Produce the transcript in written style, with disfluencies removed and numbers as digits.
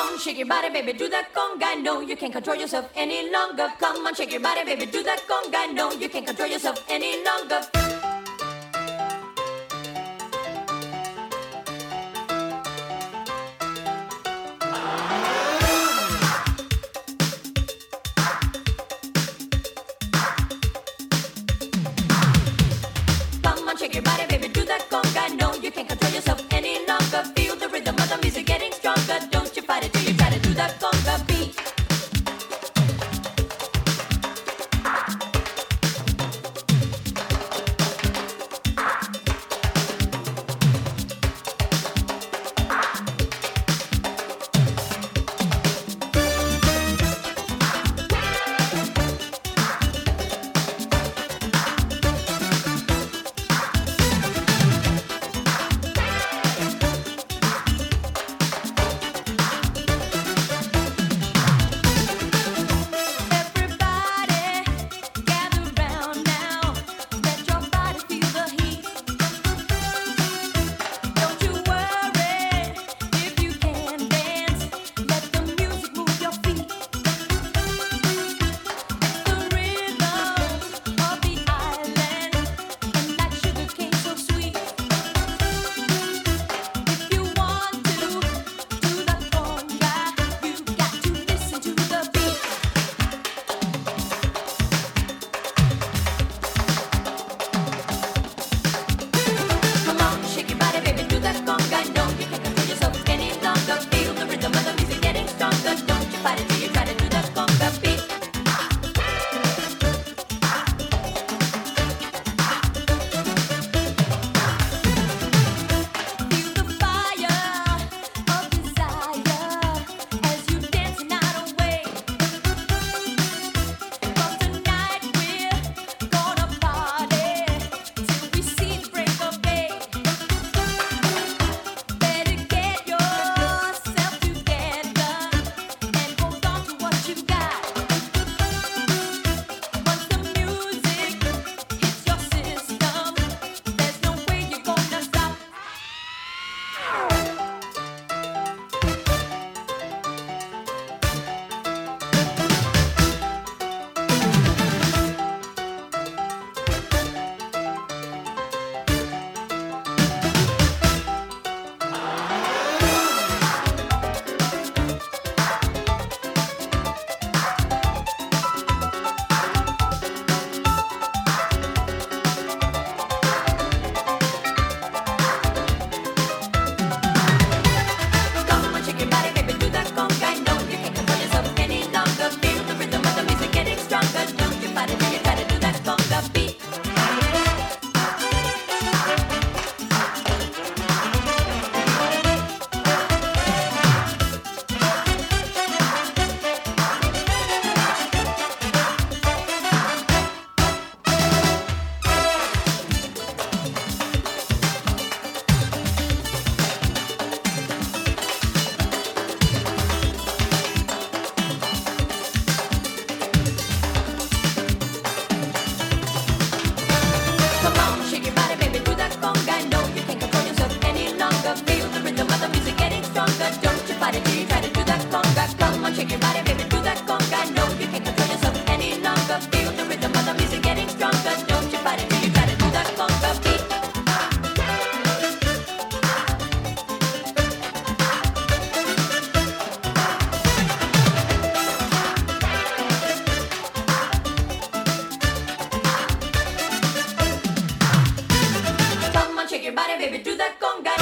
on, shake your body, baby, do that conga. No, you can't control yourself any longer. Come on, shake your body, baby, do that conga. No, you can't control yourself any longer. Come on, shake your body, baby, do that conga. No, you can't control yourself any longer. Feel the rhythm of the music getting stronger. Don't you fight it till you try to do that conga beat. Shake your body, baby, do that conga.